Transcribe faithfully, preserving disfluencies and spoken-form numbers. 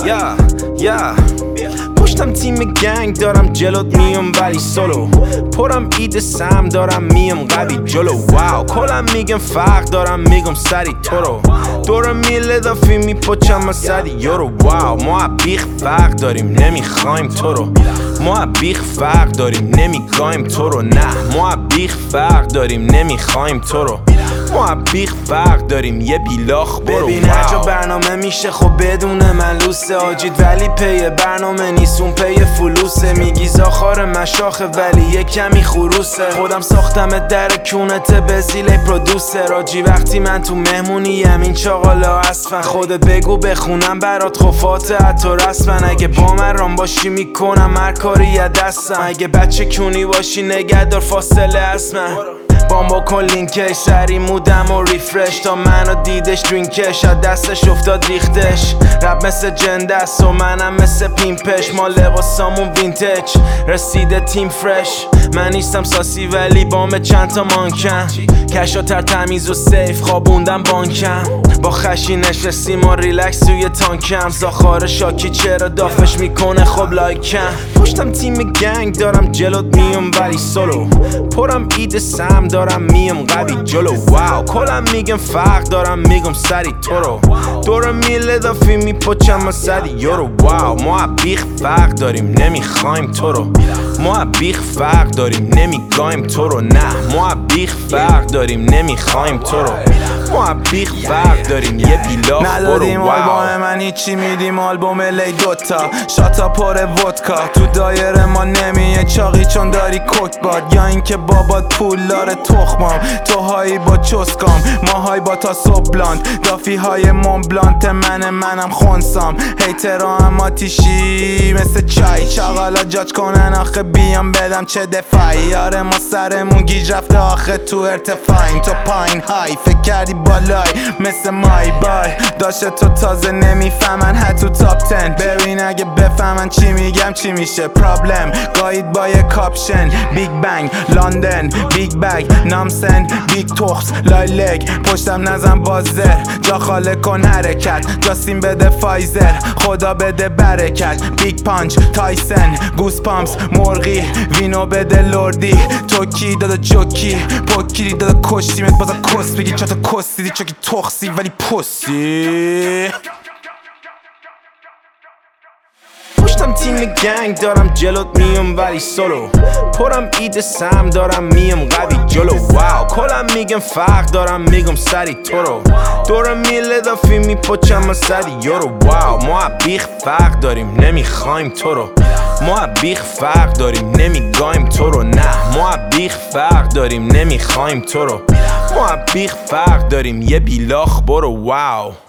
یا یا پشتم تیم گنگ دارم جلوت میام ولی سولو پرم اید سم دارم میم قوی جلو واو کلم میگم فرق دارم میگم سری تو رو دورم میله دافی میپچم از صدی یورو واو ما بیخ فرق داریم نمیخوایم تو رو ما بیخ فرق داریم نمیگایم تو رو نه ما بیخ فرق داریم نمیخوایم تو رو ما بیخ فرق داریم یه بیلاخ برو ببین هر جا برنامه میشه خب بدون من لوسه آجید ولی پی برنامه نیست اون پی فلوسه میگی زاخار مشاخه ولی یه کمی خروسه خودم ساختم در کونت به زیل پرودوسر آجی وقتی من تو مهمونی این چاقالا اصفن خودت بگو بخونم برات خفات حتی رسمن اگه با من رام باشی میکنم هر کاری یه دستم اگه بچه کونی باشی نگهدار فاصله اسمن بام بکن لینکش سری مودم و ریفرش تا منو دیدش درینکش از دستش افتاد ریختش رب مثل جندست و منم مثل پیمپش ما لباسامون وینتج رسیده تیم فرش من نیستم ساسی ولی بام چند تا مانکم کشا تر تمیز و سیف خوابوندم بانکم با خشی نشستیم و ریلکس توی تانکم زاخار شاکی چرا دافش میکنه خب لایکم پشتم تیم گنگ دارم جلوت میام ولی سولو پرم اید سم دارم میم قوی جلو واو کلم میگم فرق دارم میگم سری تو رو دورم میله دافی میپچم از صدی یورو واو ما بیخ فرق داریم نمیخوایم تو رو ما بیخ فرق داریم نمیگایم تو رو نه ما بیخ فرق داریم نمیخوایم تو رو ما بیخ فرق داریم یه بیلاخ برو ندادیم آلبوم من هیچی میدیم آلبوم لی دوتا شاتا پر ودکا تو دایره ما نمیه چاقی چون داری کک باد یا اینکه بابات پول داره تخمام تو هایی با چسکام ما های با تا صبح بلاند دافی های مونبلانت من منم خونسام هیترا هم آتیشی مثل چای چاقالا جاج کنن آخه بیام بدم چه دفاعی یاره ما سرمون گیج رفته آخه تو ارتفاعیم تو پایین های فکر کردی بالای مثل مای بای داشته تو تازه نمیفهمن حتی تاپ تن ببین اگه بفهمن چی میگم چی میشه پرابلم گاید با یه کاپشن بیگ بنگ لندن بیگ بگ نامسن بیگ توخس لایلگ پشتم نزن بازر جا خاله کن حرکت جاستین بده فایزر خدا بده برکت بیگ پانچ تایسن گوس پامپس مرغی وینو بده لردی توکی دادا جوکی پوکی دادا کشتیمت بازا کس بگی چطا کس دیدی چوکی تخسی ولی پسی پشتم تیم گنگ دارم جلوت میام ولی سولو پرم اید سم دارم میم قوی جلو واو کلم میگم فرق دارم میگم سری تو رو دورم میله دافی میپچم از صدی یورو واو ما بیخ فرق داریم نمیخوایم تو رو ما بیخ فرق داریم نمیگایم تو رو نه ما بیخ فرق داریم نمیخوایم تو رو ما بیخ فرق داریم یه بیلاخ برو واو